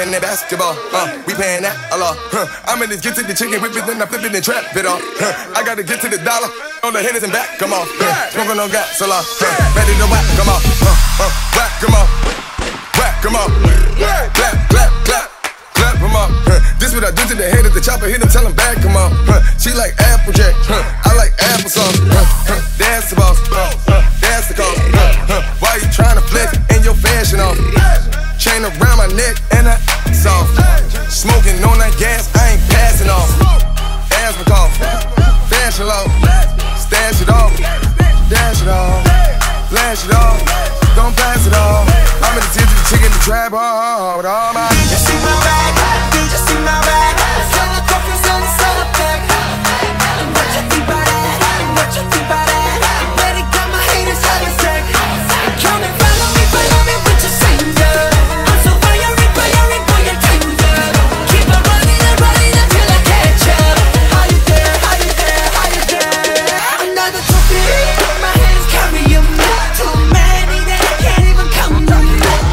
running that basketball. We paying that a lot. I'm in this get to the chicken whip it, then I flip it and trap it off. I gotta get to the dollar on the hitters and back, come on. Smoking on gas a lot. Ready to whack, come on. Whack, come on. Whack, come on. Clap, clap, clap. Clap, come on. This what I do to the head of the chopper, hit him, tell him back, come on. She like Applejack, I like applesauce. That's the boss, that's the cause. Why you tryna flex in your fashion off? Chain around my neck and I soft. Smoking on that gas, I ain't passing off. Asthma cough, fashion low. Stash it off, dash it off, flash it off. Don't pass it off. I'm in the tip of the chicken, the trap hard with all my. You see my bag, you just see my bag. Sell the coffee, sell the pack. What you think about that? What you think about that? Better got my haters having sex. Come and follow me with your singer. I'm so fiery, boy, you're tender. Keep on running until I catch up. How you there, how you there, how you there? Another trophy, my hands carry them. Too many that I can't even count them.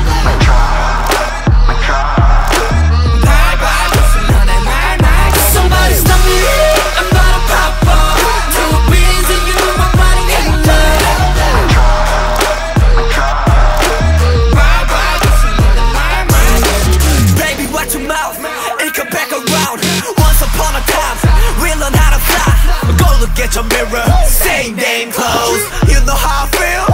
Somebody stop me, I'm about to pop up. Two beans and you know my body ain't done. Baby, watch your mouth and come back around. Once upon a time, we learned how to fly. Go look at your mirror, same damn clothes. You know how I feel?